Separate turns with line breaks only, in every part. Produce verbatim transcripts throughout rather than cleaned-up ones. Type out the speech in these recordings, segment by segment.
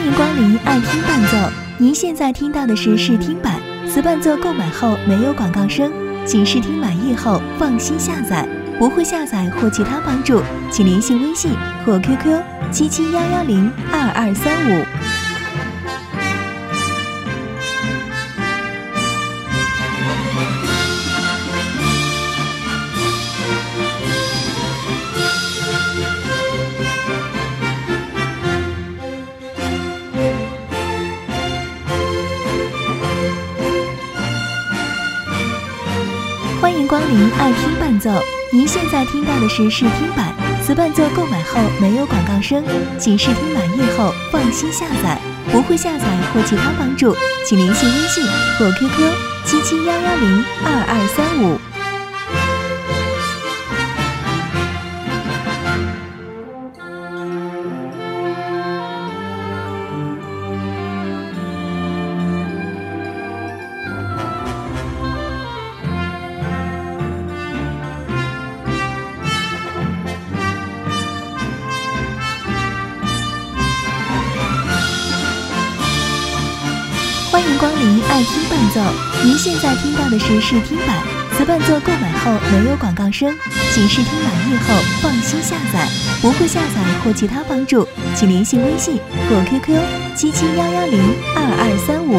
迎光临爱听伴奏，您现在听到的是试听版，此伴奏购买后没有广告声，请试听满意后放心下载。不会下载或其他帮助，请联系微信或 Q Q 七七幺幺零二二三五。欢迎光临爱听伴奏，您现在听到的是试听版，此伴奏购买后没有广告声，请试听满意后放心下载。不会下载或其他帮助，请联系微信或 Q Q 七七幺幺零二二三五。欢迎光临爱听伴奏，您现在听到的是试听版，此伴奏购买后没有广告声，请试听满意后放心下载。不会下载或其他帮助，请联系微信或 Q Q 七七幺幺零二二三五。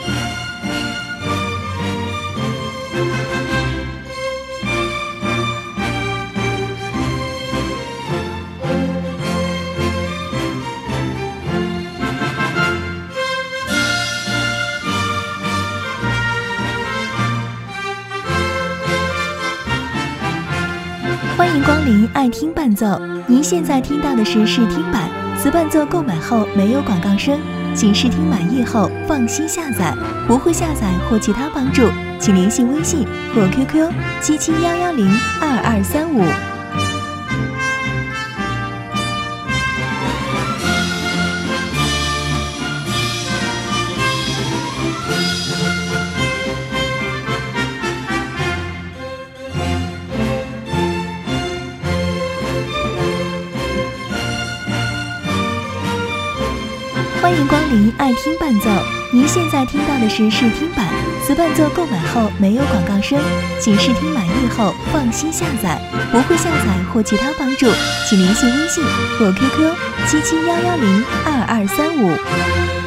欢迎光临爱听伴奏，您现在听到的是试听版，此伴奏购买后没有广告声，请试听满意后放心下载。不会下载或其他帮助，请联系微信或 Q Q 七七幺幺零二二三五。欢迎光临爱听伴奏，您现在听到的是试听版，此伴奏购买后没有广告声，请试听满意后放心下载。不会下载或其他帮助，请联系微信或 Q Q 七七幺幺零二二三五。